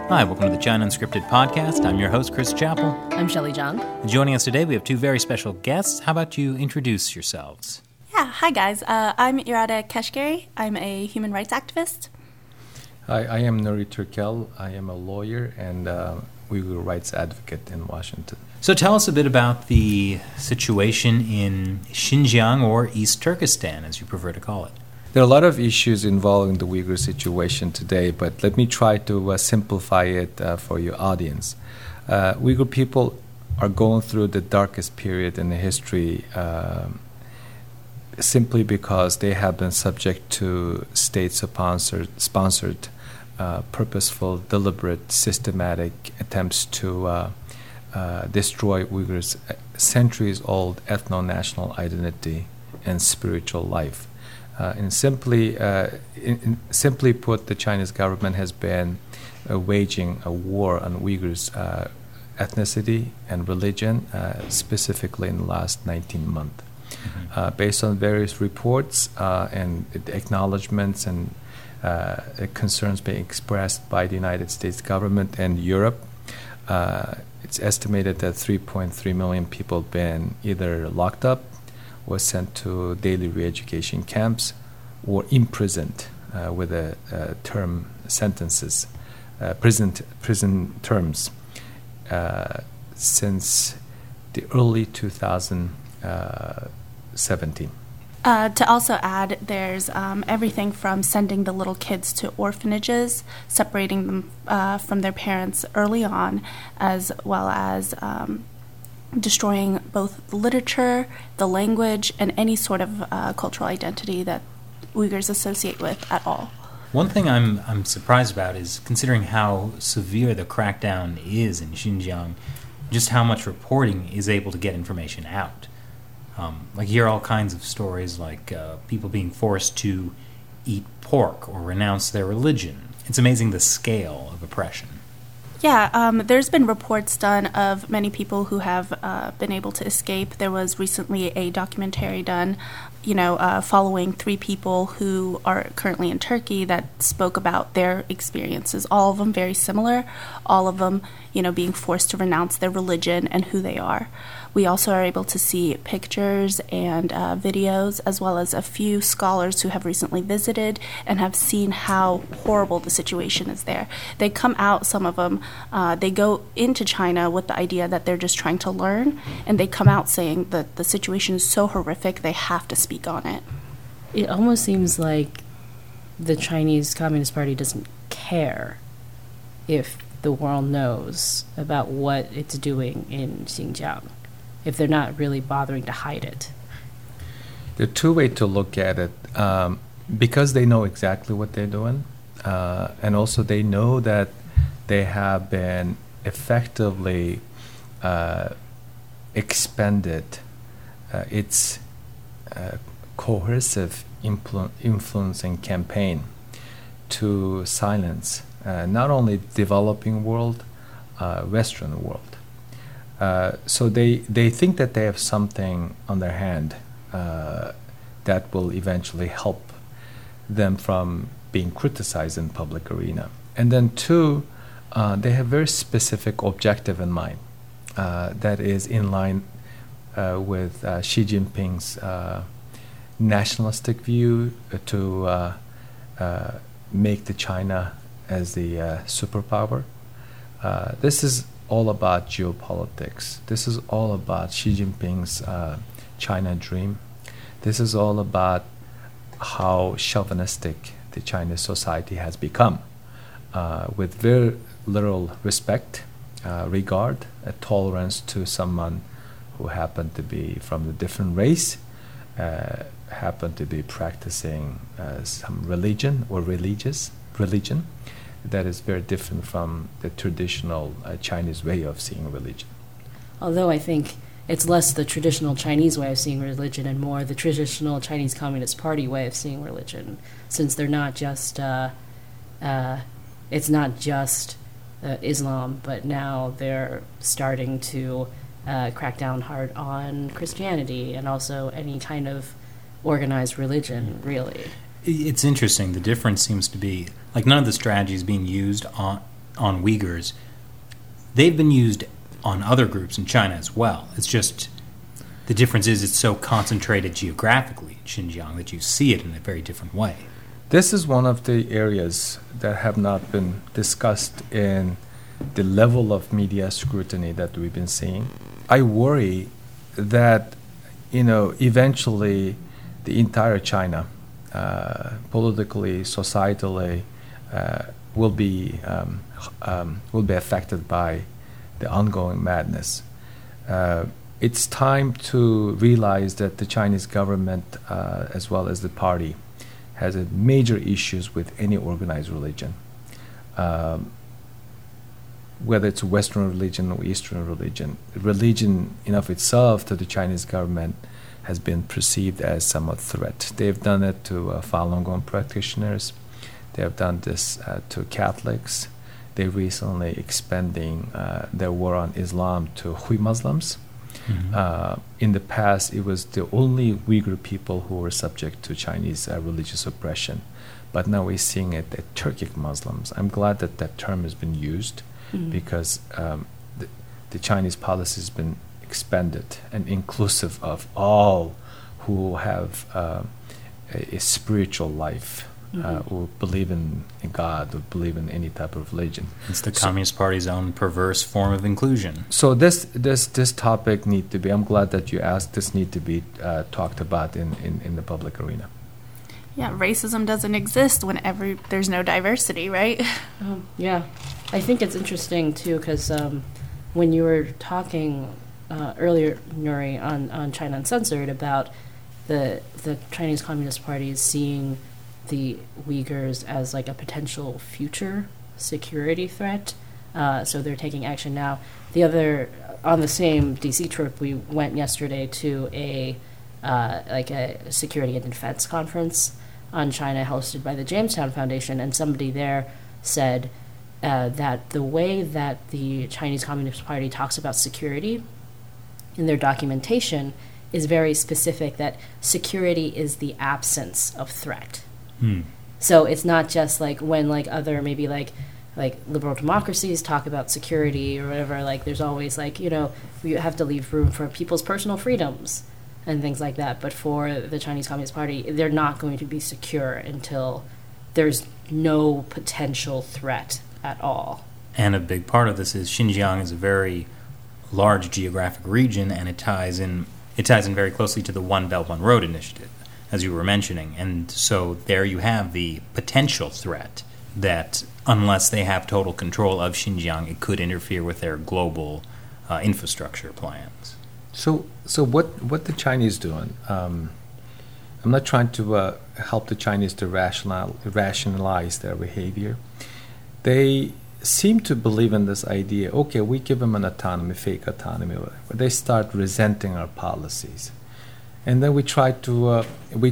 Hi, welcome to the China Unscripted podcast. I'm your host, Chris Chappell. I'm Shelley Zhang. Joining us today, we have two very special guests. How about you introduce yourselves? Yeah, hi guys. I'm Irada Keshgari. I'm a human rights activist. Hi, I am Nuri Turkel. I am a lawyer and Uyghur rights advocate in Washington. So tell us a bit about the situation in Xinjiang, or East Turkestan, as you prefer to call it. There are a lot of issues involving the Uyghur situation today, but let me try to simplify it for your audience. Uyghur people are going through the darkest period in the history simply because they have been subject to state-sponsored, purposeful, deliberate, systematic attempts to destroy Uyghurs' centuries-old ethno-national identity and spiritual life. Simply put, the Chinese government has been waging a war on Uyghurs' ethnicity and religion, specifically in the last 19 months. Based on various reports and acknowledgments and concerns being expressed by the United States government and Europe, it's estimated that 3.3 million people have been either locked up, was sent to daily re-education camps, or imprisoned with term sentences, prison terms, since the early 2017. To also add, there's everything from sending the little kids to orphanages, separating them from their parents early on, as well as destroying both the literature, the language, and any sort of cultural identity that Uyghurs associate with at all. One thing I'm surprised about is, considering how severe the crackdown is in Xinjiang, just how much reporting is able to get information out. You hear all kinds of stories like people being forced to eat pork or renounce their religion. It's amazing the scale of oppression. Yeah, there's been reports done of many people who have been able to escape. There was recently a documentary done, following 3 people who are currently in Turkey that spoke about their experiences. All of them very similar, all of them, being forced to renounce their religion and who they are. We also are able to see pictures and videos, as well as a few scholars who have recently visited and have seen how horrible the situation is there. They come out, some of them, they go into China with the idea that they're just trying to learn, and they come out saying that the situation is so horrific they have to speak on it. It almost seems like the Chinese Communist Party doesn't care if the world knows about what it's doing in Xinjiang, if they're not really bothering to hide it. There are 2 ways to look at it. Because they know exactly what they're doing, and also they know that they have been effectively expended its coercive influencing campaign to silence not only developing world, Western world. So they think that they have something on their hand that will eventually help them from being criticized in public arena. And then 2, they have very specific objective in mind that is in line with Xi Jinping's nationalistic view to make the China as the superpower. This is all about geopolitics. This is all about Xi Jinping's China dream. This is all about how chauvinistic the Chinese society has become, with very little respect, regard, tolerance to someone who happened to be from a different race, happened to be practicing some religion or religion that is very different from the traditional Chinese way of seeing religion. Although I think it's less the traditional Chinese way of seeing religion and more the traditional Chinese Communist Party way of seeing religion, since they're not just, it's not just Islam, but now they're starting to crack down hard on Christianity and also any kind of organized religion, really. It's interesting. The difference seems to be, none of the strategies being used on Uyghurs, they've been used on other groups in China as well. It's just the difference is it's so concentrated geographically in Xinjiang that you see it in a very different way. This is one of the areas that have not been discussed in the level of media scrutiny that we've been seeing. I worry that, eventually the entire China, politically, societally, will be affected by the ongoing madness. It's time to realize that the Chinese government, as well as the party, has a major issues with any organized religion, whether it's Western religion or Eastern religion. Religion in of itself to the Chinese government has been perceived as somewhat threat. They've done it to Falun Gong practitioners. They have done this to Catholics. They're recently expanding their war on Islam to Hui Muslims. Mm-hmm. In the past, it was the only Uyghur people who were subject to Chinese religious oppression. But now we're seeing it at Turkic Muslims. I'm glad that that term has been used because the Chinese policy has been expanded and inclusive of all who have a spiritual life, who believe in God, who believe in any type of religion. It's the Communist Party's own perverse form of inclusion. So this topic need to be, I'm glad that you asked, this need to be talked about in the public arena. Yeah, racism doesn't exist whenever there's no diversity, right? Yeah. I think it's interesting, too, because when you were talking earlier, Nuri, on China Uncensored about the Chinese Communist Party is seeing the Uyghurs as like a potential future security threat, so they're taking action now. On the same DC trip, we went yesterday to a security and defense conference on China hosted by the Jamestown Foundation, and somebody there said that the way that the Chinese Communist Party talks about security in their documentation is very specific, that security is the absence of threat. So it's not just like when like other maybe like liberal democracies talk about security or whatever, like there's always like, you have to leave room for people's personal freedoms and things like that. But for the Chinese Communist Party, they're not going to be secure until there's no potential threat at all. And a big part of this is Xinjiang is a very large geographic region, and it ties in very closely to the One Belt, One Road initiative, as you were mentioning. And so there you have the potential threat that unless they have total control of Xinjiang, it could interfere with their global infrastructure plans. So what the Chinese doing? I'm not trying to help the Chinese to rationalize their behavior. They seem to believe in this idea. Okay, we give them an autonomy, fake autonomy, whatever. They start resenting our policies, and then we try to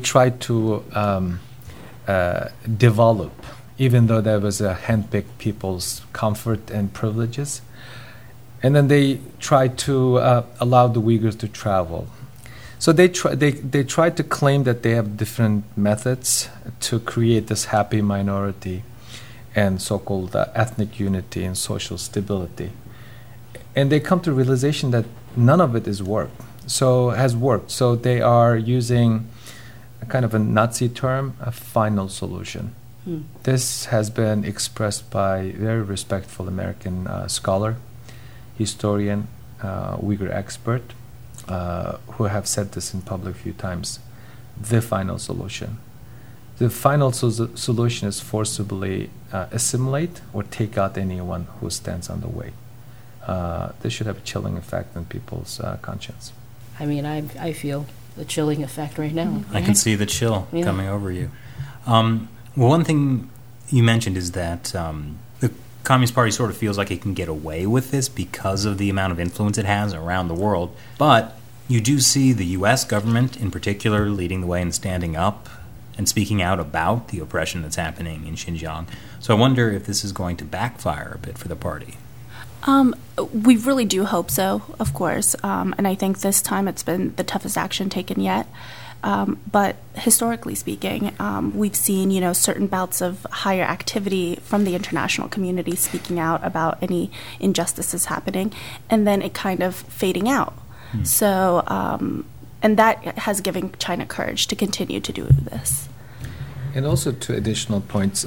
develop, even though there was a handpicked people's comfort and privileges. And then they try to allow the Uyghurs to travel. So they try to claim that they have different methods to create this happy minority and so-called ethnic unity and social stability. And they come to the realization that none of it has worked. So they are using a kind of a Nazi term, a final solution. This has been expressed by a very respectful American scholar, historian, Uyghur expert, who have said this in public a few times. The final solution. The final solution is forcibly assimilate or take out anyone who stands on the way. This should have a chilling effect on people's conscience. I mean, I feel the chilling effect right now. I can see the chill coming over you. Well, one thing you mentioned is that the Communist Party sort of feels like it can get away with this because of the amount of influence it has around the world. But you do see the U.S. government, in particular, leading the way and standing up and speaking out about the oppression that's happening in Xinjiang. So I wonder if this is going to backfire a bit for the party. We really do hope so, of course. And I think this time it's been the toughest action taken yet. But historically speaking, we've seen, certain bouts of higher activity from the international community speaking out about any injustices happening, and then it kind of fading out. So, and that has given China courage to continue to do this. And also, two additional points.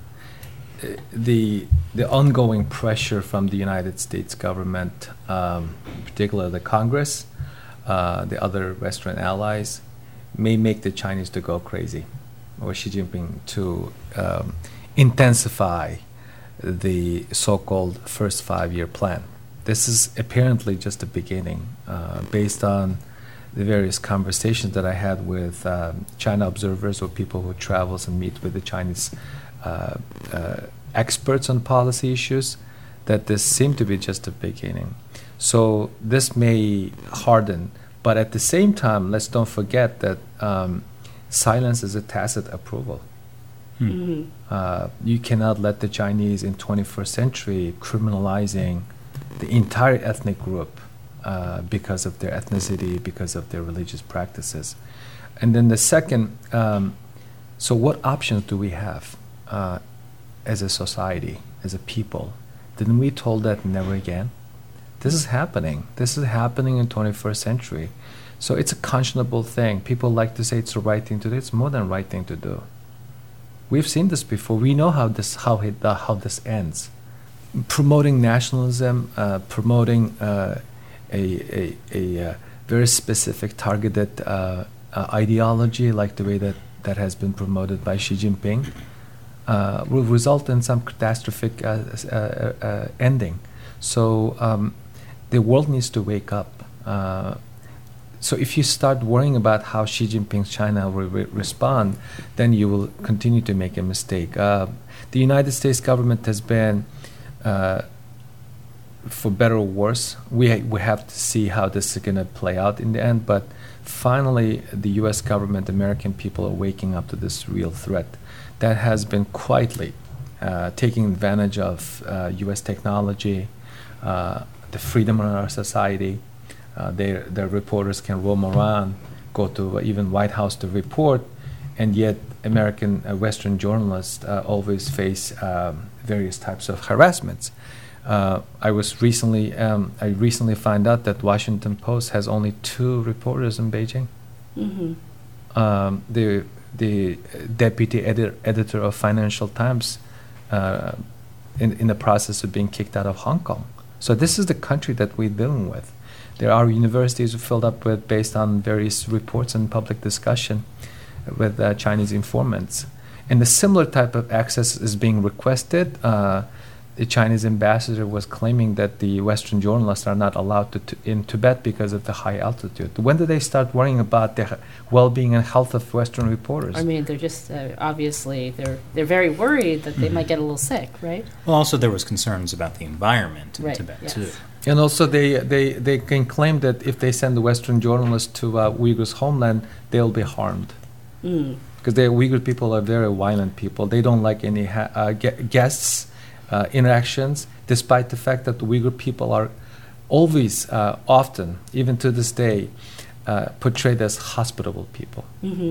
The ongoing pressure from the United States government, particularly the Congress, the other Western allies, may make the Chinese to go crazy, or Xi Jinping to intensify the so-called first 5-year plan. This is apparently just the beginning, based on the various conversations that I had with China observers or people who travels and meet with the Chinese experts on policy issues, that this seemed to be just the beginning. So this may harden, but at the same time, let's don't forget that silence is a tacit approval. You cannot let the Chinese in 21st century criminalizing the entire ethnic group because of their ethnicity, because of their religious practices. And then the second, so what options do we have as a society, as a people? Didn't we told that never again? This is happening. This is happening in 21st century. So it's a conscionable thing. People like to say it's the right thing to do. It's more than the right thing to do. We've seen this before. We know how this ends. Promoting nationalism, promoting a very specific targeted ideology, like the way that has been promoted by Xi Jinping, will result in some catastrophic ending. So the world needs to wake up. So if you start worrying about how Xi Jinping's China will respond, then you will continue to make a mistake. The United States government has been, for better or worse, we have to see how this is going to play out in the end, but finally the U.S. government, American people are waking up to this real threat that has been quietly taking advantage of U.S. technology, the freedom in our society. Their reporters can roam around, go to even White House to report, and yet American Western journalists always face various types of harassments. I recently found out that Washington Post has only 2 reporters in Beijing. The deputy editor of Financial Times in the process of being kicked out of Hong Kong. So this is the country that we're dealing with. There are universities filled up with based on various reports and public discussion with Chinese informants. And the similar type of access is being requested. The Chinese ambassador was claiming that the Western journalists are not allowed in Tibet because of the high altitude. When did they start worrying about the well-being and health of Western reporters? I mean, they're just obviously they're very worried that they might get a little sick, right? Well, also there was concerns about the environment in Tibet too. And also they can claim that if they send the Western journalists to Uyghurs' homeland, they'll be harmed. Because the Uyghur people are very violent people. They don't like any guests. Interactions, despite the fact that the Uyghur people are always, often, even to this day, portrayed as hospitable people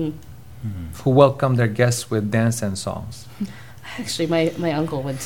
who welcome their guests with dance and songs. Actually, my uncle went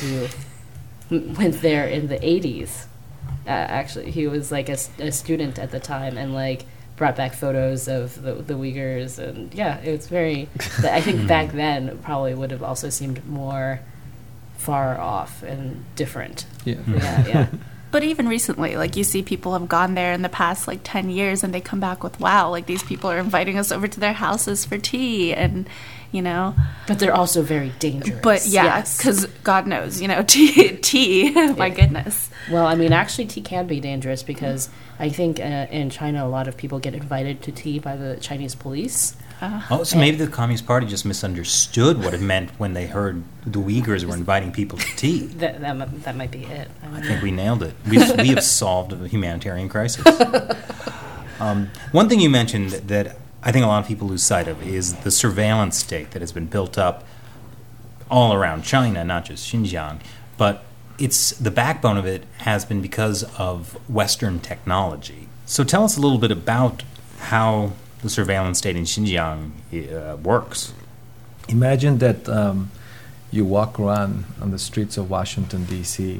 there in the 80s. Actually, he was like a student at the time, and like brought back photos of the Uyghurs, and yeah, it was very. I think back then it probably would have also seemed more far off and different. Yeah. But even recently, like you see people have gone there in the past like 10 years and they come back with, wow, like these people are inviting us over to their houses for tea and, But they're also very dangerous. But yeah, because God knows, tea, my goodness. Well, I mean, actually tea can be dangerous because I think in China a lot of people get invited to tea by the Chinese police. So maybe the Communist Party just misunderstood what it meant when they heard the Uyghurs were inviting people to tea. That might be it. I think we nailed it. We have solved a humanitarian crisis. One thing you mentioned that I think a lot of people lose sight of is the surveillance state that has been built up all around China, not just Xinjiang, but the backbone of it has been because of Western technology. So tell us a little bit about how the surveillance state in Xinjiang works. Imagine that you walk around on the streets of Washington, D.C.,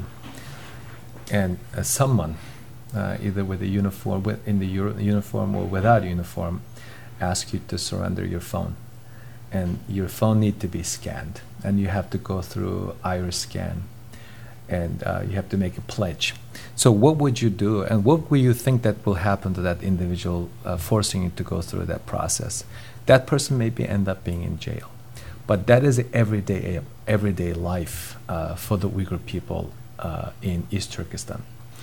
and someone, either with a uniform, in the uniform or without a uniform, asks you to surrender your phone. And your phone needs to be scanned. And you have to go through iris scan. And you have to make a pledge. So what would you do? And what will you think that will happen to that individual forcing you to go through that process? That person maybe end up being in jail. But that is everyday life for the Uyghur people in East Turkestan.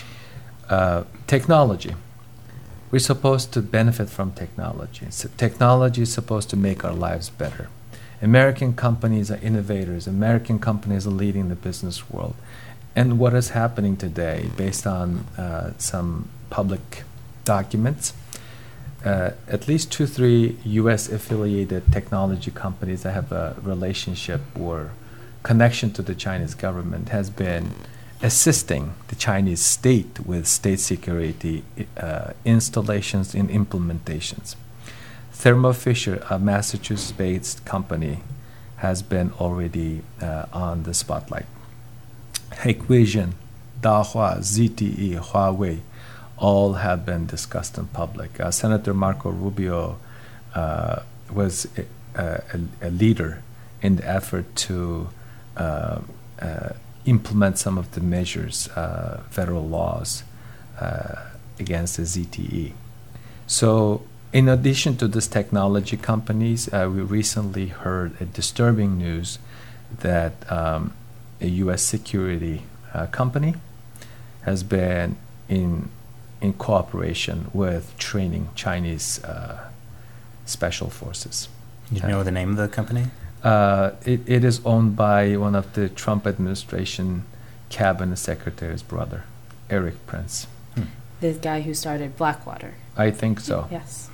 Technology. We're supposed to benefit from technology. So technology is supposed to make our lives better. American companies are innovators. American companies are leading the business world. And what is happening today, based on some public documents, at least 2-3 U.S. affiliated technology companies that have a relationship or connection to the Chinese government has been assisting the Chinese state with state security installations and implementations. Thermo Fisher, a Massachusetts-based company, has been already on the spotlight. Hikvision, Dahua, ZTE, Huawei, all have been discussed in public. Senator Marco Rubio was a leader in the effort to implement some of the measures, federal laws against the ZTE. So in addition to these technology companies, we recently heard a disturbing news that a U.S. security company has been in cooperation with training Chinese special forces. You know the name of the company? It is owned by one of the Trump administration cabinet secretary's brother, Eric Prince. The guy who started Blackwater. I think so. Yes.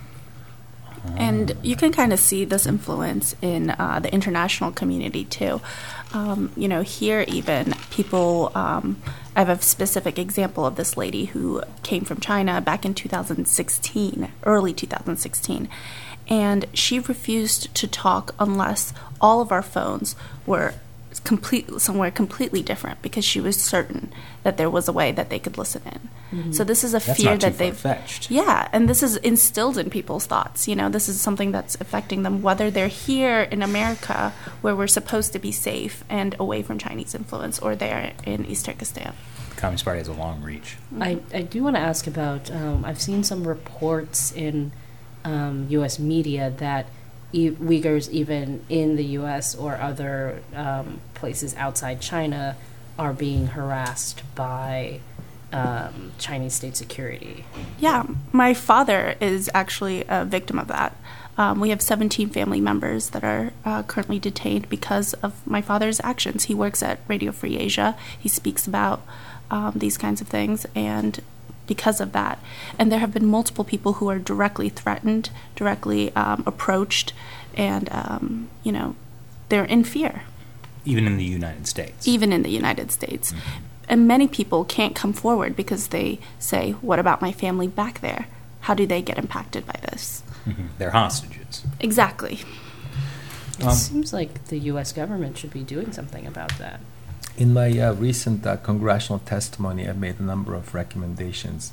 And you can kind of see this influence in the international community too. Here even people, I have a specific example of this lady who came from China back in 2016, early 2016. And she refused to talk unless all of our phones were somewhere completely different, because she was certain that there was a way that they could listen in. Mm-hmm. So this is a fear that they've fetched. Yeah, and this is instilled in people's thoughts. This is something that's affecting them, whether they're here in America, where we're supposed to be safe and away from Chinese influence, or they're in East Turkestan. The Communist Party has a long reach. I do want to ask about, I've seen some reports in U.S. media that Uyghurs, even in the U.S. or other places outside China, are being harassed by Chinese state security. Yeah, my father is actually a victim of that. We have 17 family members that are currently detained because of my father's actions. He works at Radio Free Asia. He speaks about these kinds of things, and because of that. And there have been multiple people who are directly threatened, directly approached, and, they're in fear. Even in the United States. Even in the United States. Mm-hmm. And many people can't come forward because they say, what about my family back there? How do they get impacted by this? Mm-hmm. They're hostages. Exactly. It seems like the U.S. government should be doing something about that. In my recent congressional testimony, I made a number of recommendations.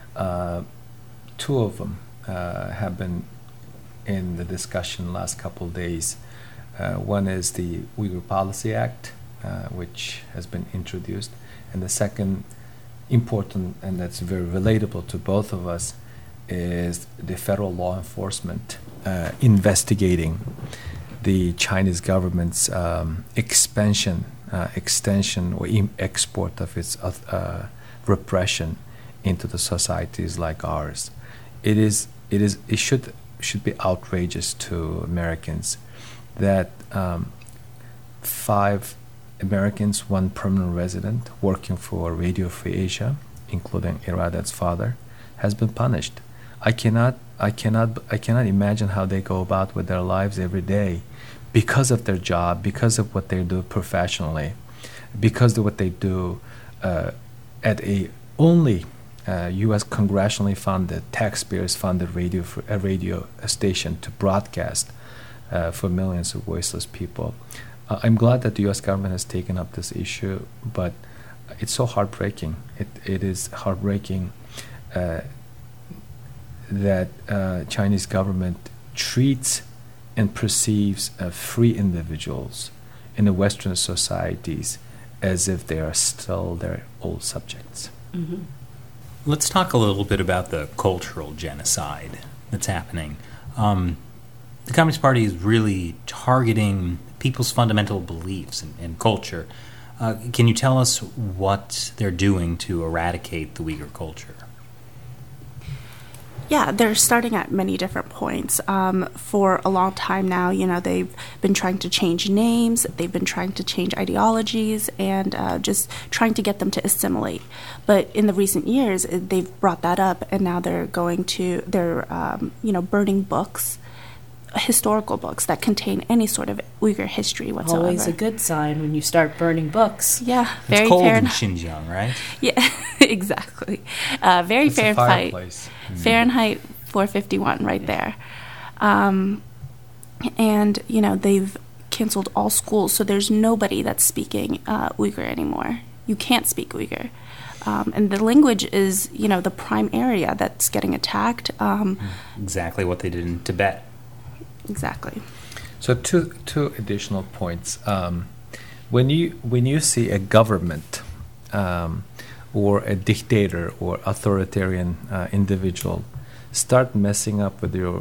Two of them have been in the discussion last couple of days. One is the Uyghur Policy Act, which has been introduced. And the second important, and that's very relatable to both of us, is the federal law enforcement investigating the Chinese government's extension or export of its repression into the societies like ours. It should be outrageous to Americans that 5 Americans, 1 permanent resident working for Radio Free Asia, including Iradat's father, has been punished. I cannot imagine how they go about with their lives every day because of their job, because of what they do professionally, because of what they do at a only U.S. congressionally funded, taxpayers funded radio station to broadcast for millions of voiceless people. I'm glad that the U.S. government has taken up this issue, but it's so heartbreaking. It is heartbreaking that Chinese government treats and perceives free individuals in the Western societies as if they are still their old subjects. Mm-hmm. Let's talk a little bit about the cultural genocide that's happening. The Communist Party is really targeting people's fundamental beliefs and culture. Can you tell us what they're doing to eradicate the Uyghur culture? Yeah, they're starting at many different points. For a long time now, they've been trying to change names, they've been trying to change ideologies, and just trying to get them to assimilate. But in the recent years, they've brought that up, and now they're burning books, historical books that contain any sort of Uyghur history whatsoever. Always a good sign when you start burning books. Yeah, very it's cold fair in Xinjiang, right? Yeah, exactly. Very It's Fahrenheit. a fireplace. Fahrenheit 451 right there. And, they've canceled all schools, so there's nobody that's speaking Uyghur anymore. You can't speak Uyghur. And the language is, the prime area that's getting attacked. Exactly what they did in Tibet. Exactly. So two additional points. When you see a government or a dictator or authoritarian individual start messing up with your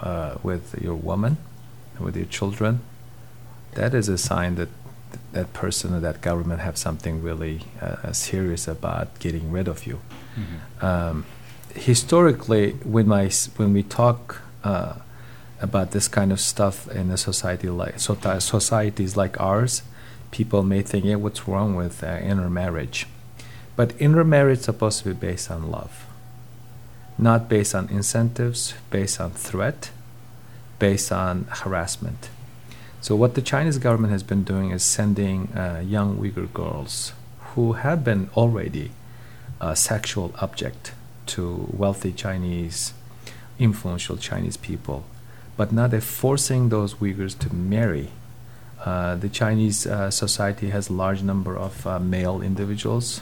woman, with your children, that is a sign that that person or that government have something really serious about getting rid of you. Mm-hmm. Historically, when we talk about this kind of stuff in a society societies like ours, people may think, yeah, what's wrong with intermarriage? But intermarriage is supposed to be based on love, not based on incentives, based on threat, based on harassment. So what the Chinese government has been doing is sending young Uyghur girls who have been already a sexual object to wealthy Chinese, influential Chinese people, but now they're forcing those Uyghurs to marry. The Chinese society has a large number of male individuals,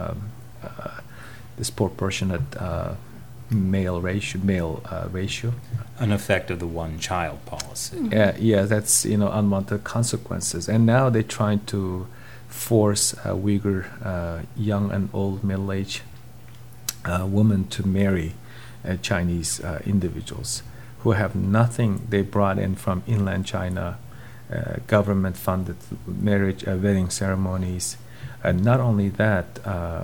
disproportionate male ratio. An effect of the one-child policy. Yeah, that's unwanted consequences. And now they're trying to force Uyghur young and old middle-aged women to marry Chinese individuals who have nothing they brought in from inland China. Government-funded marriage, wedding ceremonies. And not only that,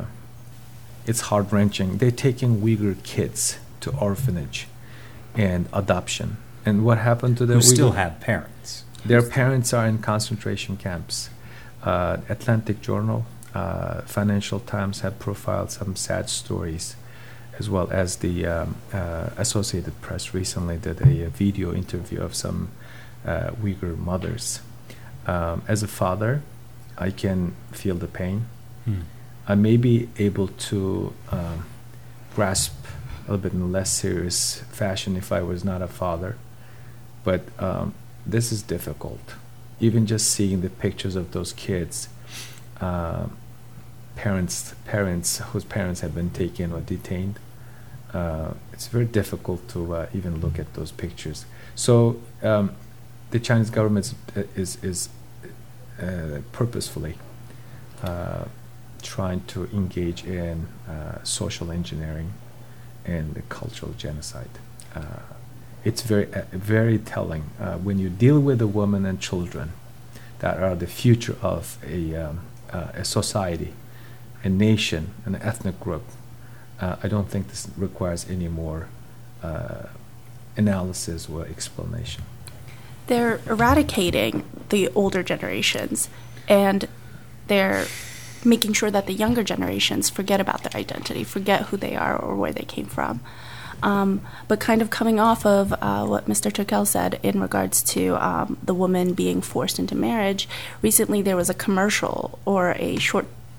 it's heart-wrenching. They're taking Uyghur kids to orphanage and adoption. And what happened to them? Who still have parents. Their parents are in concentration camps. Atlantic Journal, Financial Times have profiled some sad stories, as well as the Associated Press recently did a video interview of some Uyghur mothers. As a father, I can feel the pain. I may be able to grasp a little bit in a less serious fashion if I was not a father, but this is difficult. Even just seeing the pictures of those kids, parents whose parents have been taken or detained, it's very difficult to even look at those pictures. So the Chinese government is purposefully trying to engage in social engineering and cultural genocide. It's very telling when you deal with the women and children that are the future of a society, a nation, an ethnic group. I don't think this requires any more analysis or explanation. They're eradicating the older generations, and they're making sure that the younger generations forget about their identity, forget who they are or where they came from. But kind of coming off of what Mr. Turkel said in regards to the woman being forced into marriage, recently there was a commercial or a short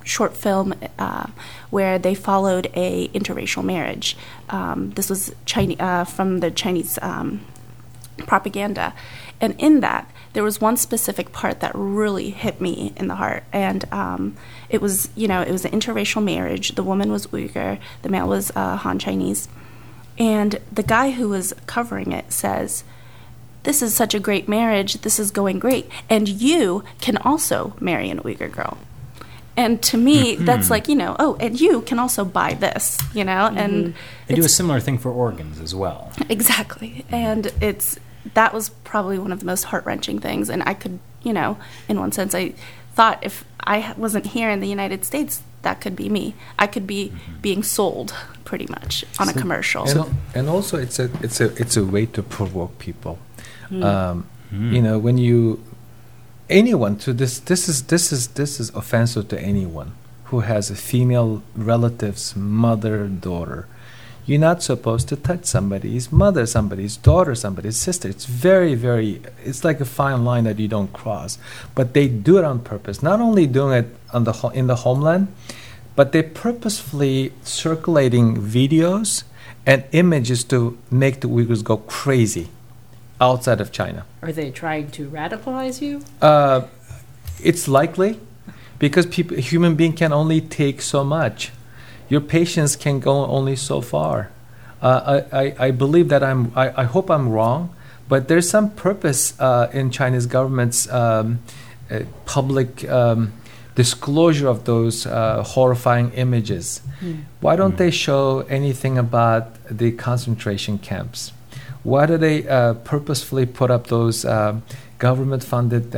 short film where they followed a interracial marriage. This was from the Chinese propaganda. And in that, there was one specific part that really hit me in the heart. And it was an interracial marriage. The woman was Uyghur, the male was Han Chinese. And the guy who was covering it says, "This is such a great marriage, this is going great, and you can also marry an Uyghur girl." And to me, that's like, and you can also buy this, and they do a similar thing for organs as well. Exactly. And that was probably one of the most heart-wrenching things. And I could, in one sense, I thought if I wasn't here in the United States, that could be me. I could be being sold pretty much on a commercial. And also it's a way to provoke people. When anyone to this is offensive to anyone who has a female relative's mother, daughter. You're not supposed to touch somebody's mother, somebody's daughter, somebody's sister. It's very, very, it's like a fine line that you don't cross. But they do it on purpose. Not only doing it in the homeland, but they're purposefully circulating videos and images to make the Uyghurs go crazy outside of China. Are they trying to radicalize you? It's likely, because a human being can only take so much. Your patience can go only so far. I believe that I hope I'm wrong, but there's some purpose in Chinese government's public disclosure of those horrifying images. Why don't they show anything about the concentration camps? Why do they purposefully put up those government-funded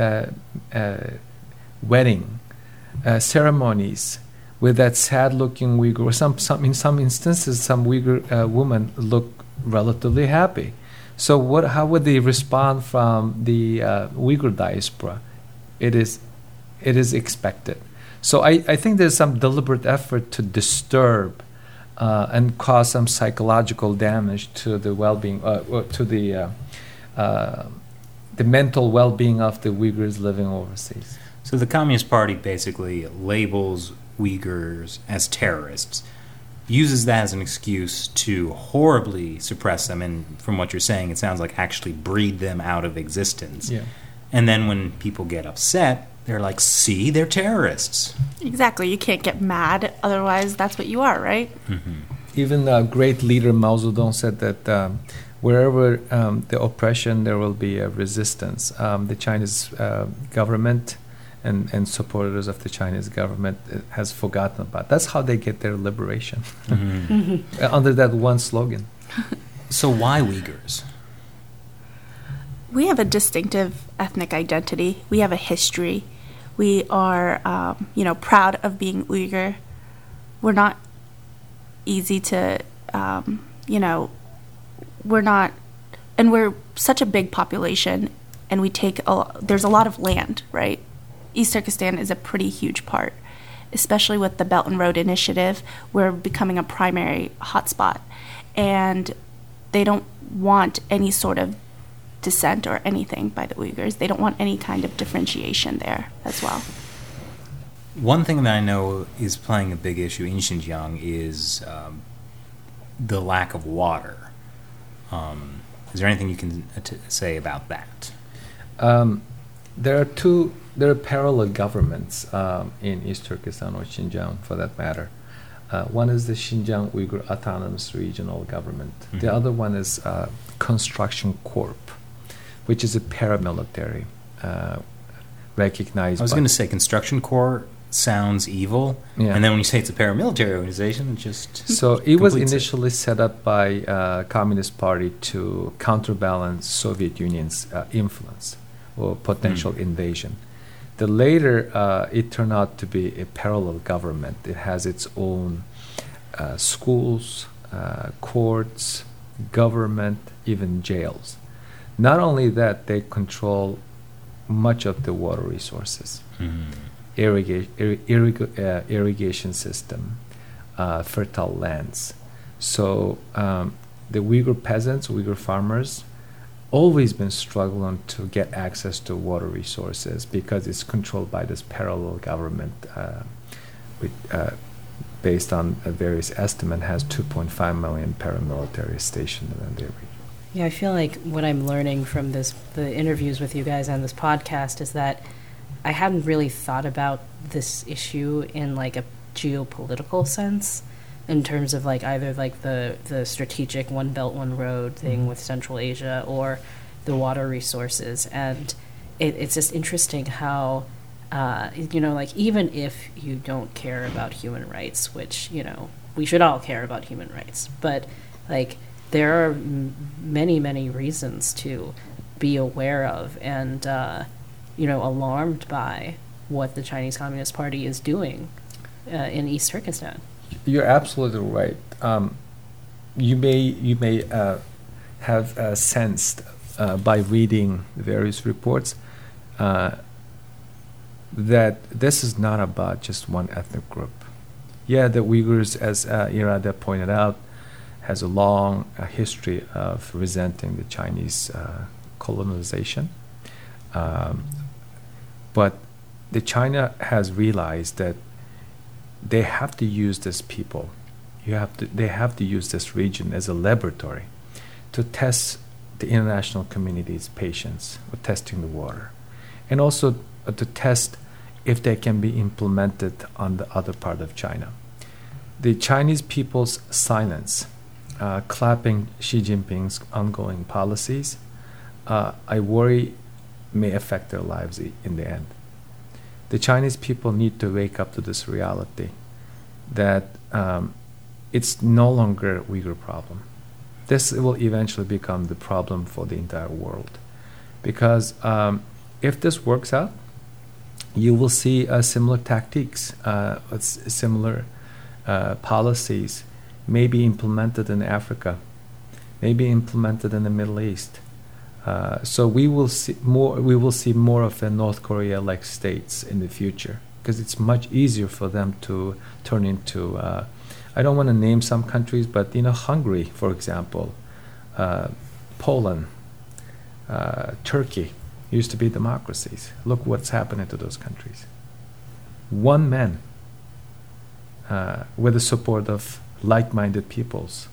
wedding ceremonies with that sad-looking Uyghur? In some instances, some Uyghur women look relatively happy. So how would they respond from the Uyghur diaspora? It is expected. So I think there's some deliberate effort to disturb and cause some psychological damage to the well-being, to the mental well-being of the Uyghurs living overseas. So the Communist Party basically labels Uyghurs as terrorists, uses that as an excuse to horribly suppress them, and from what you're saying, it sounds like actually breed them out of existence. Yeah. And then when people get upset, they're like, see, they're terrorists. Exactly. You can't get mad, otherwise that's what you are, right? Even great leader Mao Zedong said that wherever the oppression, there will be a resistance. The Chinese government and supporters of the Chinese government has forgotten about. That's how they get their liberation, under that one slogan. So why Uyghurs? We have a distinctive ethnic identity. We have a history. We are, proud of being Uyghur. We're not easy to, we're not, and we're such a big population, and there's a lot of land, right? East Turkestan is a pretty huge part, especially with the Belt and Road Initiative. We're becoming a primary hotspot, and they don't want any sort of dissent or anything by the Uyghurs. They don't want any kind of differentiation there as well. One thing that I know is playing a big issue in Xinjiang is the lack of water. Is there anything you can say about that? There are parallel governments in East Turkestan or Xinjiang, for that matter. One is the Xinjiang Uyghur Autonomous Regional Government. The other one is Construction Corp, which is a paramilitary recognized. I was going to say Construction Corps sounds evil, and then when you say it's a paramilitary organization, it just so it was initially set up by Communist Party to counterbalance Soviet Union's influence or potential invasion. The later, it turned out to be a parallel government. It has its own schools, courts, government, even jails. Not only that, they control much of the water resources, irrigation system, fertile lands. So the Uyghur peasants, Uyghur farmers, always been struggling to get access to water resources because it's controlled by this parallel government based on various estimates, has 2.5 million paramilitary stationed in their region. Yeah, I feel like what I'm learning from the interviews with you guys on this podcast is that I hadn't really thought about this issue in like a geopolitical sense, in terms of like either like the strategic One Belt One Road thing with Central Asia or the water resources. And it's just interesting how like even if you don't care about human rights, which we should all care about human rights, but like there are many reasons to be aware of and alarmed by what the Chinese Communist Party is doing in East Turkestan. You're absolutely right. You may have sensed by reading various reports that this is not about just one ethnic group. Yeah, the Uyghurs, as Irada pointed out, has a long history of resenting the Chinese colonization. But the China has realized that they have to use this people. They have to use this region as a laboratory to test the international community's patience with testing the water, and also to test if they can be implemented on the other part of China. The Chinese people's silence, clapping Xi Jinping's ongoing policies, I worry may affect their lives in the end. The Chinese people need to wake up to this reality that it's no longer a Uyghur problem. This will eventually become the problem for the entire world. Because if this works out, you will see similar tactics, similar policies may be implemented in Africa, may be implemented in the Middle East. So we will see more of a North Korea-like states in the future, because it's much easier for them to turn into. I don't want to name some countries, but Hungary, for example, Poland, Turkey used to be democracies. Look what's happening to those countries. One man, with the support of like-minded peoples,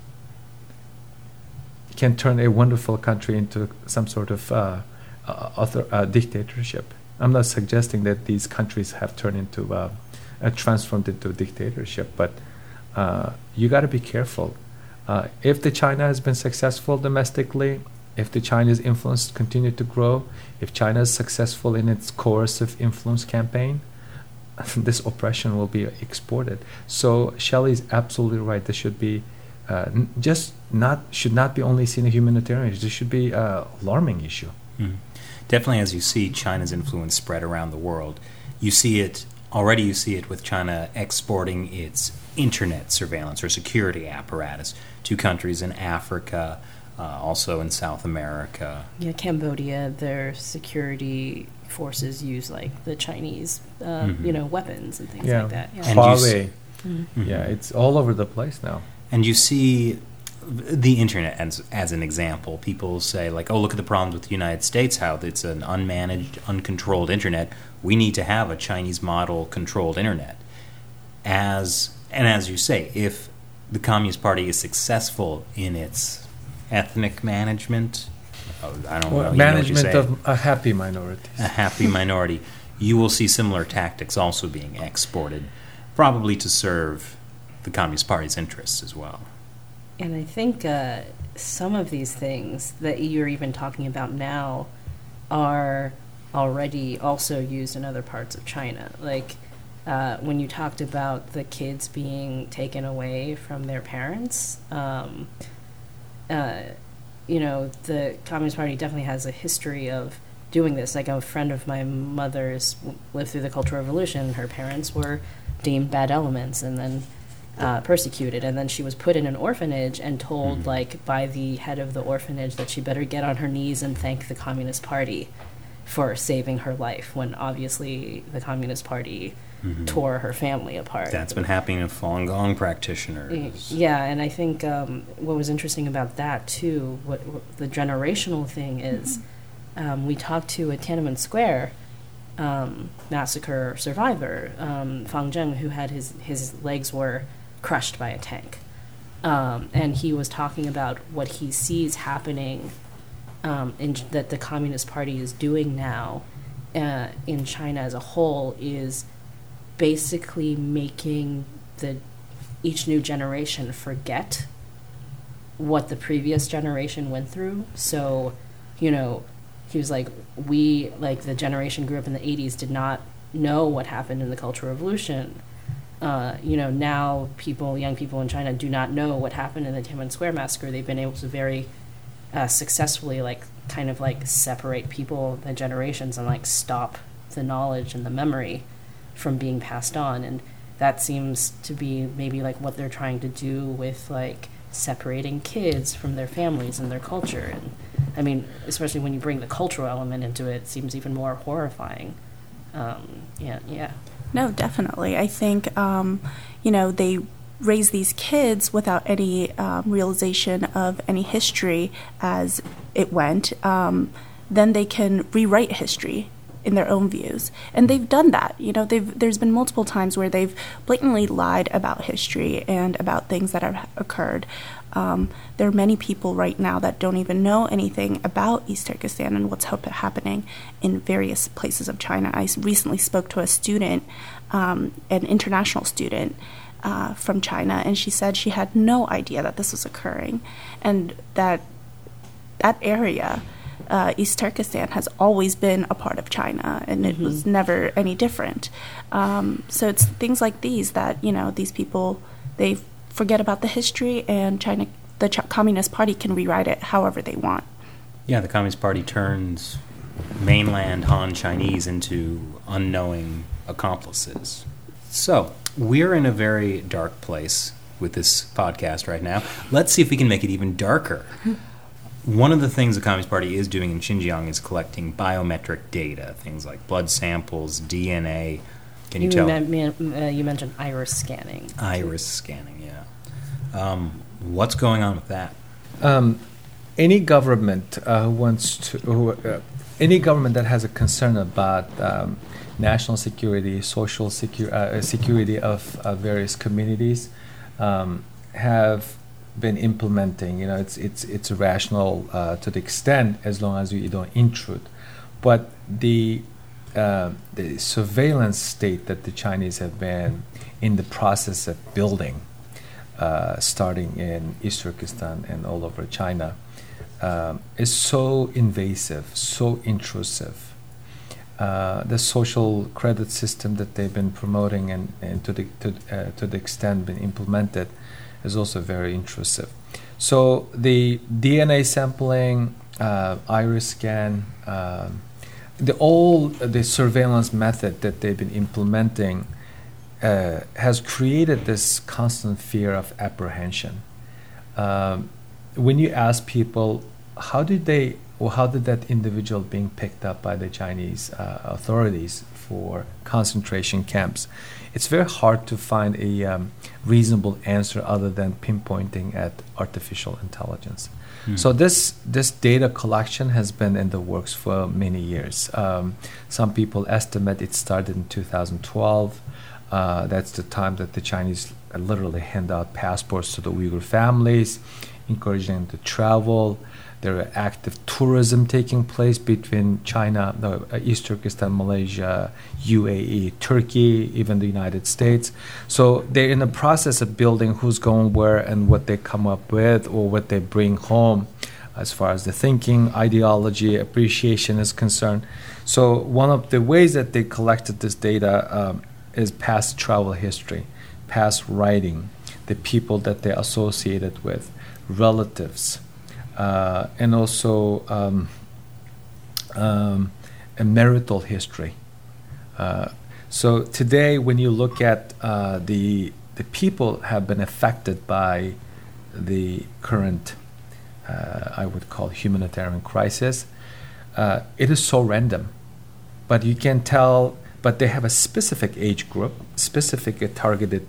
can turn a wonderful country into some sort of dictatorship. I'm not suggesting that these countries have turned into transformed into a dictatorship, but you got to be careful. If the China has been successful domestically, if the Chinese influence continue to grow, if China is successful in its coercive influence campaign, this oppression will be exported. So Shelley is absolutely right. This should be should not be only seen as humanitarian. This should be an alarming issue. Mm. Definitely, as you see China's influence spread around the world, you see it with China exporting its internet surveillance or security apparatus to countries in Africa, also in South America. Yeah, Cambodia, their security forces use like the Chinese, weapons and things like that. Yeah. Huawei. Yeah, it's all over the place now. And you see the internet as an example. People say, like, oh, look at the problems with the United States, how it's an unmanaged, uncontrolled internet. We need to have a Chinese model controlled internet. As you say, if the Communist Party is successful in its ethnic management, management of a happy minority. You will see similar tactics also being exported, probably to serve the Communist Party's interests as well. And I think some of these things that you're even talking about now are already also used in other parts of China. Like when you talked about the kids being taken away from their parents, the Communist Party definitely has a history of doing this. Like a friend of my mother's lived through the Cultural Revolution. Her parents were deemed bad elements and then persecuted, and then she was put in an orphanage and told by the head of the orphanage that she better get on her knees and thank the Communist Party for saving her life, when obviously the Communist Party tore her family apart. That's been happening with Falun Gong practitioners. Yeah, and I think what was interesting about that too, what the generational thing is, we talked to at Tiananmen Square massacre survivor, Fang Zheng, who had his legs were crushed by a tank. And he was talking about what he sees happening that the Communist Party is doing now in China as a whole is basically making each new generation forget what the previous generation went through. So, he was like, the generation grew up in the 80s, did not know what happened in the Cultural Revolution. Now young people in China do not know what happened in the Tiananmen Square massacre. They've been able to very successfully separate people, the generations, and stop the knowledge and the memory from being passed on. And that seems to be maybe what they're trying to do with separating kids from their families and their culture. And I mean, especially when you bring the cultural element into it, it seems even more horrifying. Yeah. No, definitely. I think, they raise these kids without any realization of any history as it went. Then they can rewrite history in their own views. And they've done that. There's been multiple times where they've blatantly lied about history and about things that have occurred. There are many people right now that don't even know anything about East Turkestan and what's happening in various places of China. I recently spoke to a student, an international student from China, and she said she had no idea that this was occurring, and that area, East Turkestan, has always been a part of China, and it was never any different. So it's things like these that, these people, they forget about the history, and the Communist Party can rewrite it however they want. Yeah, the Communist Party turns mainland Han Chinese into unknowing accomplices. So, we're in a very dark place with this podcast right now. Let's see if we can make it even darker. One of the things the Communist Party is doing in Xinjiang is collecting biometric data, things like blood samples, DNA. Can you tell? You mentioned iris scanning. Iris scanning, yeah. What's going on with that? Any government any government that has a concern about national security, social security of various communities, have been implementing. It's rational to the extent as long as you don't intrude, but the surveillance state that the Chinese have been in the process of building, starting in East Turkestan and all over China, is so invasive, so intrusive. The social credit system that they've been promoting and to the extent been implemented is also very intrusive. So the DNA sampling, iris scan, the surveillance method that they've been implementing has created this constant fear of apprehension. When you ask people, how did that individual being picked up by the Chinese authorities for concentration camps, it's very hard to find a reasonable answer other than pinpointing at artificial intelligence. So this data collection has been in the works for many years. Some people estimate it started in 2012. That's the time that the Chinese literally hand out passports to the Uyghur families, encouraging them to travel. There are active tourism taking place between China, East Turkestan, Malaysia, UAE, Turkey, even the United States. So they're in the process of building who's going where and what they come up with or what they bring home as far as the thinking, ideology, appreciation is concerned. So one of the ways that they collected this data is past travel history, past writing, the people that they associated with, relatives, and also a marital history. So today, when you look at the people have been affected by the current, I would call humanitarian crisis, it is so random, but you can tell. But they have a specific age group, specific targeted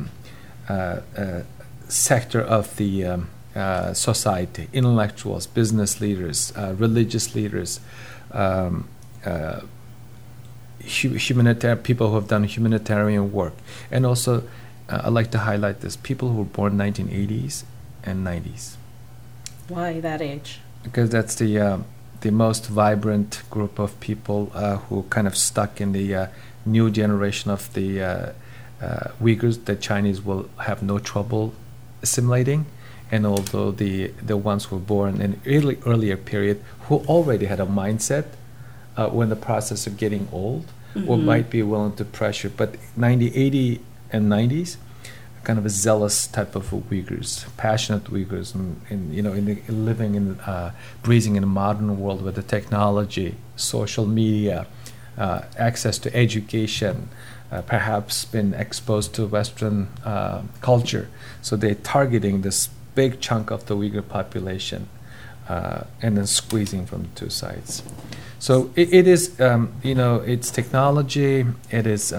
sector of the society, intellectuals, business leaders, religious leaders, humanitarian people who have done humanitarian work, and also I'd like to highlight this: people who were born 1980s and 90s, Why that age? because that's the most vibrant group of people who kind of stuck in the new generation of the Uyghurs. The Chinese will have no trouble assimilating, and although the ones who were born in earlier period who already had a mindset when the process of getting old, or might be willing to pressure, but 90, 80, and 90s, kind of a zealous type of Uyghurs, passionate Uyghurs, and living in, breathing in a modern world with the technology, social media, access to education, perhaps been exposed to Western culture. So they're targeting this big chunk of the Uyghur population and then squeezing from the two sides. So it is, it's technology, it is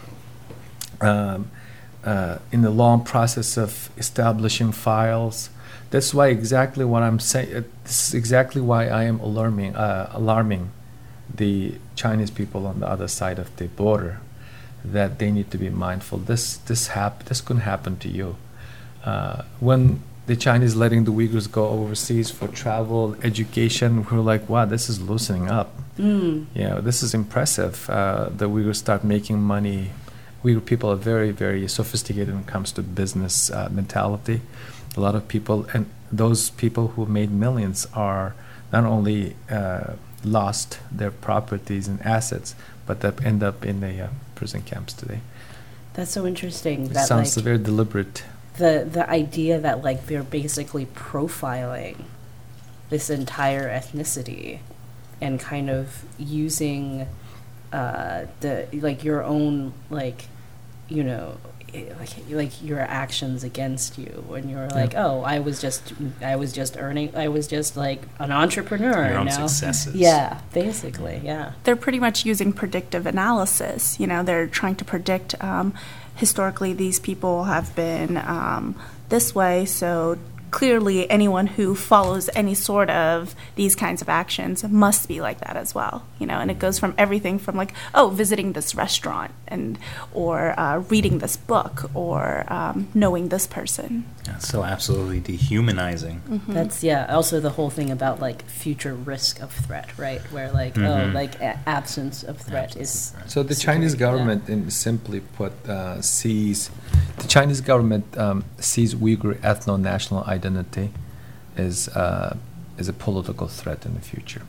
in the long process of establishing files. That's why exactly what I'm saying, this is exactly why I am alarming the Chinese people on the other side of the border, that they need to be mindful. This couldn't happen to you. When the Chinese letting the Uyghurs go overseas for travel, education, we're like, wow, this is loosening up. This is impressive. The Uyghurs start making money. Uyghur people are very, very sophisticated when it comes to business mentality. A lot of people, and those people who made millions are not only lost their properties and assets, but that end up in the prison camps today. That's so interesting. It That sounds like very deliberate. the idea that like they're basically profiling this entire ethnicity and kind of using the like your own like your actions against you when you're like, oh, I was just like an entrepreneur. Your own now. successes. Yeah, basically, yeah. They're pretty much using predictive analysis. They're trying to predict historically these people have been this way, so clearly anyone who follows any sort of these kinds of actions must be like that as well. And it goes from everything from like, oh, visiting this restaurant or reading this book or knowing this person. That's so absolutely dehumanizing. That's also the whole thing about like future risk of threat, right? Where like absence of threat is So the Chinese government, simply put, sees Uyghur ethno-national identity as a political threat in the future.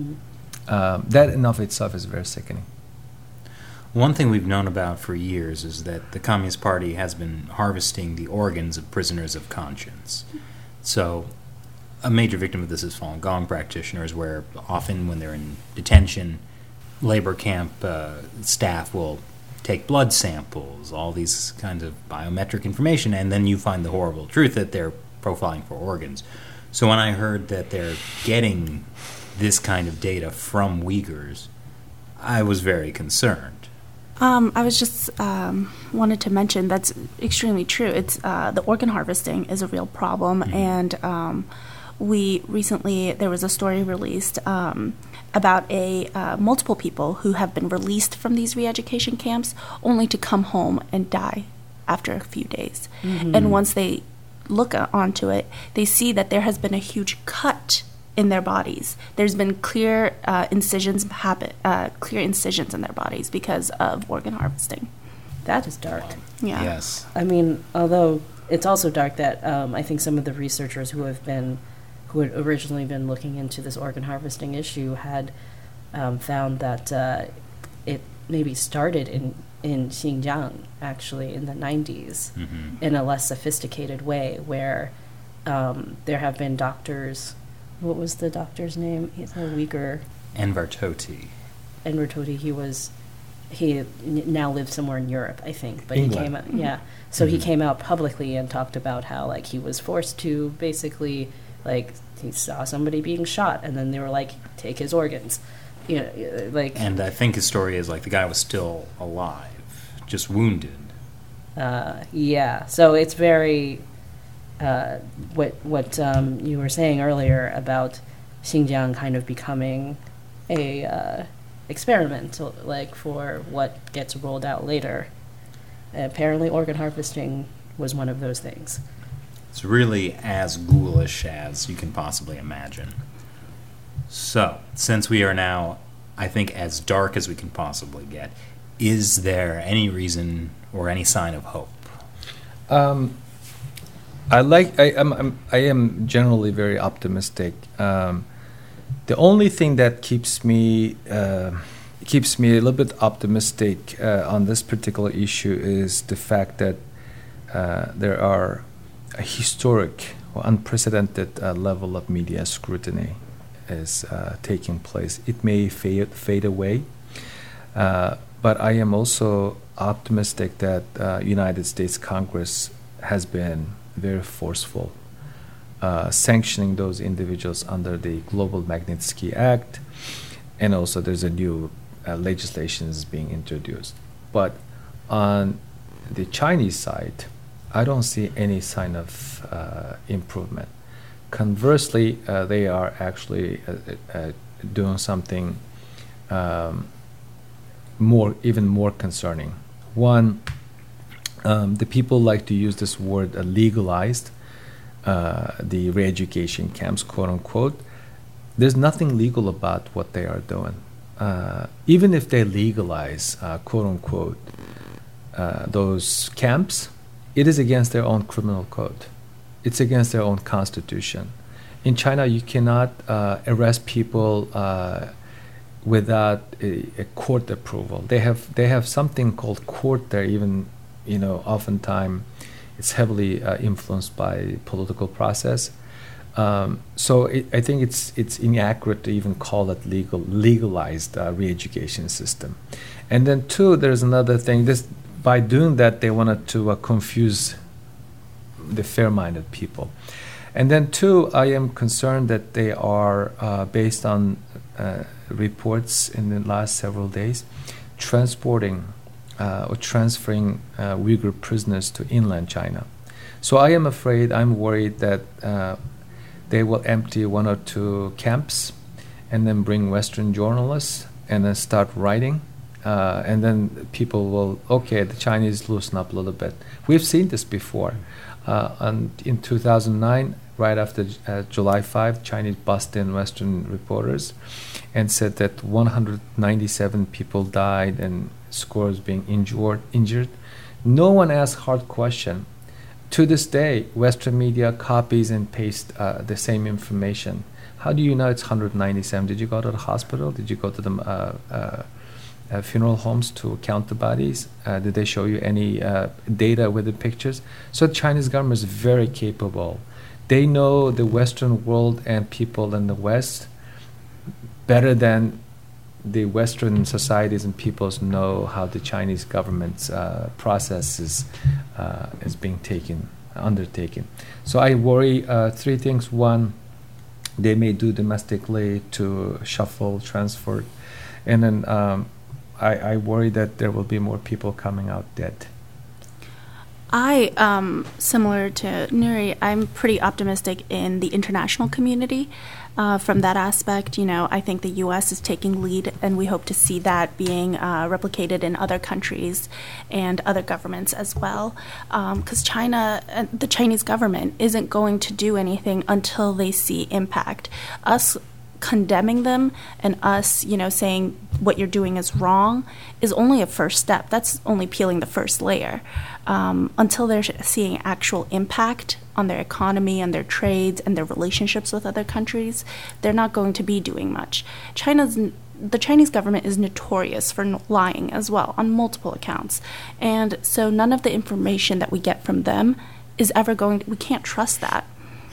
That in of itself is very sickening. One thing we've known about for years is that the Communist Party has been harvesting the organs of prisoners of conscience. So a major victim of this is Falun Gong practitioners, where often when they're in detention, labor camp staff will take blood samples, all these kinds of biometric information, and then you find the horrible truth that they're profiling for organs. So when I heard that they're getting this kind of data from Uyghurs, I was very concerned. I was just wanted to mention that's extremely true. It's the organ harvesting is a real problem, and we recently there was a story released about multiple people who have been released from these re-education camps only to come home and die after a few days. And once they look onto it, they see that there has been a huge cut in their bodies. There's been clear incisions in their bodies because of organ harvesting. that is dark. Yeah. Yes. I mean, although it's also dark that I think some of the researchers who had originally been looking into this organ harvesting issue had found that it maybe started in Xinjiang, actually, in the 90s, in a less sophisticated way, where there have been doctors. What was the doctor's name? He's a Uyghur. Enver Tohti. Enver Tohti. He now lives somewhere in Europe, I think. But England. he came out, yeah. So he came out publicly and talked about how like he was forced to basically like he saw somebody being shot, and then they were like, take his organs, like. And I think his story is like the guy was still alive, just wounded. Yeah. So it's very what you were saying earlier about Xinjiang kind of becoming a experiment, like for what gets rolled out later. Apparently, organ harvesting was one of those things. It's really as ghoulish as you can possibly imagine. So, since we are now, I think, as dark as we can possibly get, is there any reason or any sign of hope? I am generally very optimistic. The only thing that keeps me a little bit optimistic on this particular issue is the fact that there are a historic or unprecedented level of media scrutiny is taking place. It may fade away, but I am also optimistic that United States Congress has been very forceful, sanctioning those individuals under the Global Magnitsky Act, and also there's a new legislation is being introduced. But on the Chinese side, I don't see any sign of improvement. Conversely, they are actually doing something even more concerning. One, the people like to use this word legalized the re-education camps, quote unquote. There's nothing legal about what they are doing. Even if they legalize, quote unquote, those camps, it is against their own criminal code. It's against their own constitution. In China, you cannot arrest people without a court approval. They have something called court there. Even oftentimes it's heavily influenced by political process. So I think it's inaccurate to even call it legalized re-education system. And then two, there's another thing. By doing that, they wanted to confuse the fair-minded people. And then two, I am concerned that they are, based on reports in the last several days, transporting or transferring Uyghur prisoners to inland China. So I'm worried that they will empty one or two camps and then bring Western journalists and then start writing. And then people will, the Chinese loosen up a little bit. We've seen this before. And in 2009, right after July 5, Chinese busted in Western reporters and said that 197 people died and scores being injured. No one asked hard question. To this day, Western media copies and pastes the same information. How do you know it's 197? Did you go to the hospital? Did you go to the funeral homes to count the bodies? Did they show you any data with the pictures? So the Chinese government is very capable. They know the Western world and people in the West better than the Western societies and peoples know how the Chinese government's process is being undertaken. So I worry three things. One, they may do domestically to shuffle, transfer, and then I worry that there will be more people coming out dead. Similar to Nuri, I'm pretty optimistic in the international community. From that aspect, I think the U.S. is taking lead, and we hope to see that being replicated in other countries and other governments as well. Because the Chinese government isn't going to do anything until they see impact. Us condemning them and us, saying what you're doing is wrong is only a first step. That's only peeling the first layer. Until they're seeing actual impact on their economy and their trades and their relationships with other countries, they're not going to be doing much. The Chinese government is notorious for lying as well on multiple accounts. And so none of the information that we get from them is ever we can't trust that.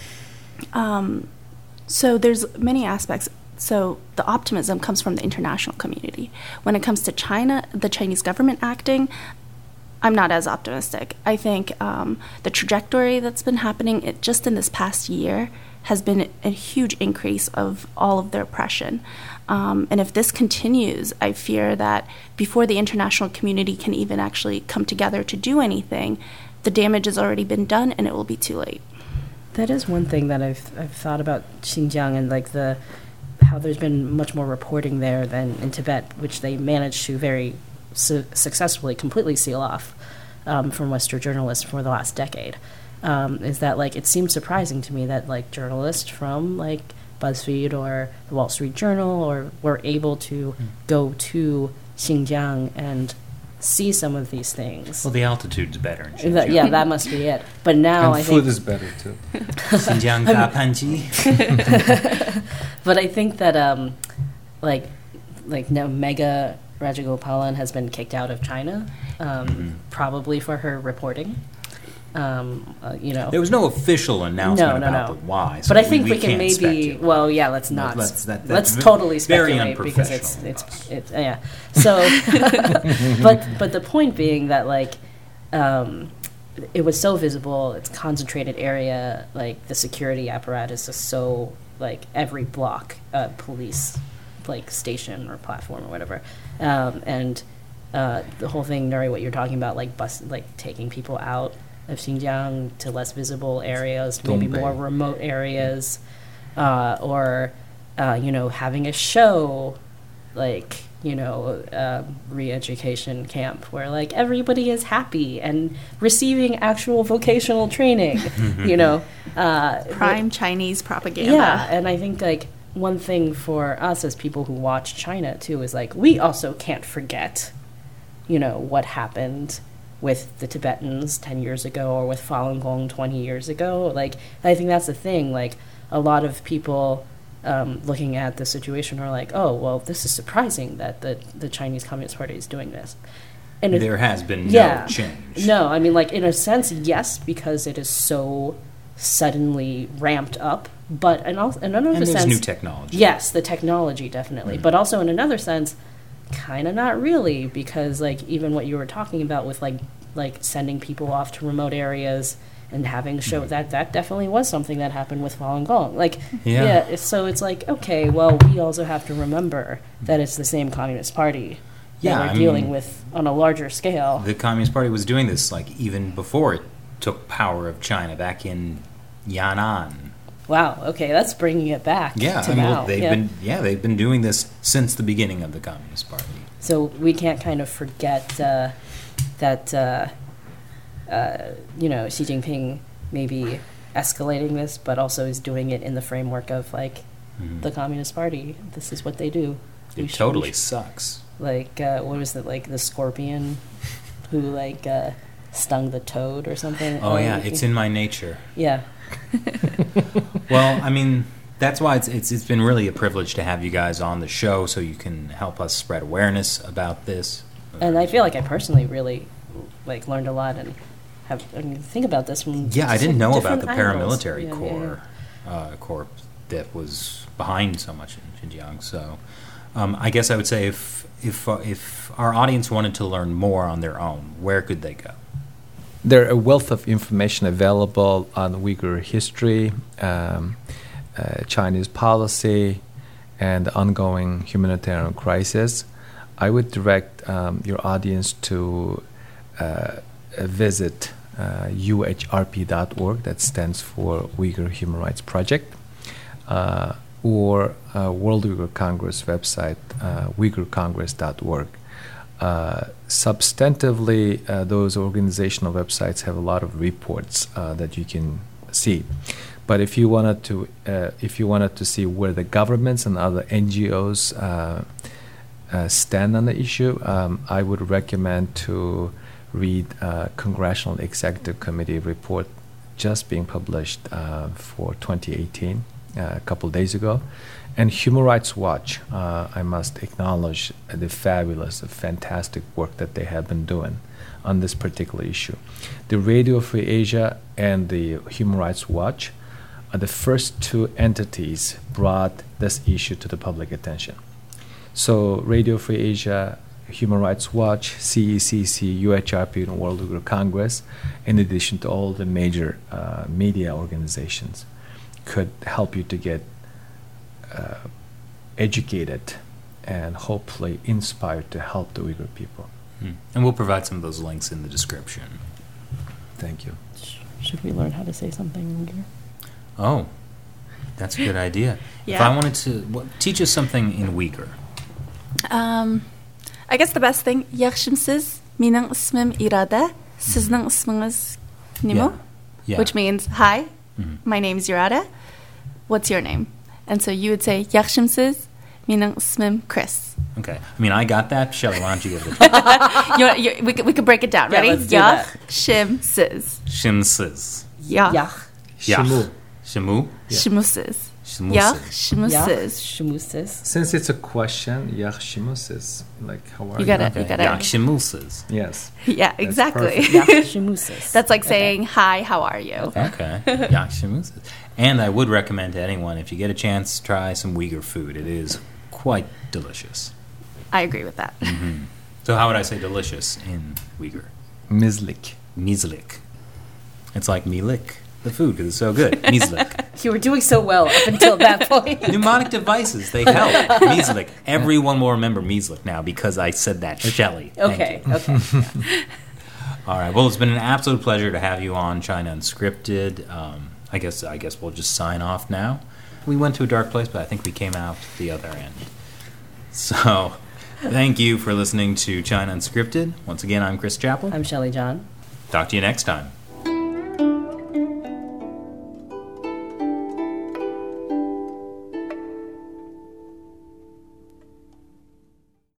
So there's many aspects. So the optimism comes from the international community. When it comes to China, the Chinese government acting, I'm not as optimistic. I think the trajectory that's been happening just in this past year has been a huge increase of all of their oppression. And if this continues, I fear that before the international community can even actually come together to do anything, the damage has already been done and it will be too late. That is one thing that I've thought about Xinjiang and how there's been much more reporting there than in Tibet, which they managed to very successfully completely seal off from Western journalists for the last decade. Is that like it seems surprising to me that like journalists from like BuzzFeed or the Wall Street Journal or were able to go to Xinjiang and see some of these things. Well, the altitude's better in Xinjiang. Yeah, that must be it. But now and I food think is better too. Xinjiang Da Panji. But I think that like now Megha Rajagopalan has been kicked out of China, probably for her reporting. There was no official announcement about why. So but I think we can can't maybe. speculate. Well, yeah, let's not. That's totally very speculate because unprofessional it's yeah. So, but the point being that like, it was so visible. It's a concentrated area. Like the security apparatus is so like every block, police like station or platform or whatever, and the whole thing, Nuri, what you're talking about, like taking people out of Xinjiang to less visible areas, maybe more remote areas, or having a show, like re-education camp where like everybody is happy and receiving actual vocational training, Prime Chinese propaganda. Yeah, and I think like one thing for us as people who watch China too is like we also can't forget, what happened with the Tibetans 10 years ago or with Falun Gong 20 years ago. Like, I think that's the thing. Like, a lot of people looking at the situation are like, oh, well, this is surprising that the Chinese Communist Party is doing this. And there has been no change. No, I mean, like, in a sense, yes, because it is so suddenly ramped up. But in another sense... there's new technology. Yes, the technology, definitely. But also in another sense... kind of not really, because like even what you were talking about with like sending people off to remote areas and having show that definitely was something that happened with Falun Gong. Like so it's like, okay, well, we also have to remember that it's the same Communist Party that we're dealing with on a larger scale. The Communist Party was doing this like even before it took power of China back in Yan'an. Wow. Okay, that's bringing it back. Yeah, to now. They've been doing this since the beginning of the Communist Party. So we can't kind of forget that Xi Jinping may be escalating this, but also is doing it in the framework of like the Communist Party. This is what they do. It totally sucks. Like what was it? Like the scorpion who like stung the toad or something. Oh yeah, it's in my nature. Yeah. Well, I mean, that's why it's been really a privilege to have you guys on the show, so you can help us spread awareness about this. And I feel like I personally really like learned a lot and think about this from I didn't know about the angles. paramilitary corps that was behind so much in Xinjiang. So I guess I would say if our audience wanted to learn more on their own, where could they go? There are a wealth of information available on Uyghur history, Chinese policy, and the ongoing humanitarian crisis. I would direct your audience to visit uhrp.org, that stands for Uyghur Human Rights Project, or World Uyghur Congress website, uighurcongress.org. Substantively, those organizational websites have a lot of reports that you can see. But if you wanted to see where the governments and other NGOs stand on the issue, I would recommend to read Congressional Executive Committee report just being published for 2018 a couple of days ago. And Human Rights Watch, I must acknowledge the fabulous, fantastic work that they have been doing on this particular issue. The Radio Free Asia and the Human Rights Watch are the first two entities brought this issue to the public attention. So Radio Free Asia, Human Rights Watch, CECC, UHRP, and World Uyghur Congress, in addition to all the major media organizations, could help you to get educated and hopefully inspired to help the Uyghur people. And we'll provide some of those links in the description. Thank you. Should we learn how to say something in Uyghur? Oh, That's a good idea. If Yeah. I wanted to teach us something in Uyghur. I guess the best thing, yaxshimsiz, mening ismim Irada, sizning ismingiz nima? Yeah. Which means, hi, Mhm. my name's Irada. What's your name? And so you would say, yaxshimsiz, mening ismim Chris. Okay. I mean, I got that. Shelley, why don't you give it a try? We could break it down. Yeah, Ready? let's do that. Yaxshimsiz. Shimsiz. Yach. Yach. Shimu. Shimu. Shimusiz. Shimusiz. Yaxshimsiz. Shmusis. Since it's a question, Yachshimus is like, how are you? You got it. Okay. You got it. Yakshimusiz. Yes. Yeah, exactly. Shmusis. That's like saying, hi, how are you? Okay. Yakshimusiz. And I would recommend to anyone, if you get a chance, try some Uyghur food. It is quite delicious. I agree with that. So how would I say delicious in Uyghur? Mizlik. Mizlik. It's like milik, the food, because it's so good. Mizlik. You were doing so well up until that point. Mnemonic devices, they help. Mizlik. Everyone will remember Mizlik now because I said that. Shelley. Thank Okay. you. Okay. All right. Well, it's been an absolute pleasure to have you on China Unscripted. I guess we'll just sign off now. We went to a dark place, but I think we came out the other end. So, thank you for listening to China Unscripted. Once again, I'm Chris Chappell. I'm Shelley John. Talk to you next time.